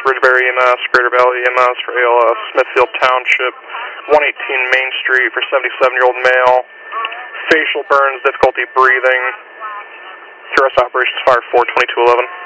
Ridgebury EMS, Greater Valley EMS for ALS, Smithfield Township, 118 Main Street for 77-year-old male, facial burns, difficulty breathing, TRS operations fired 42211.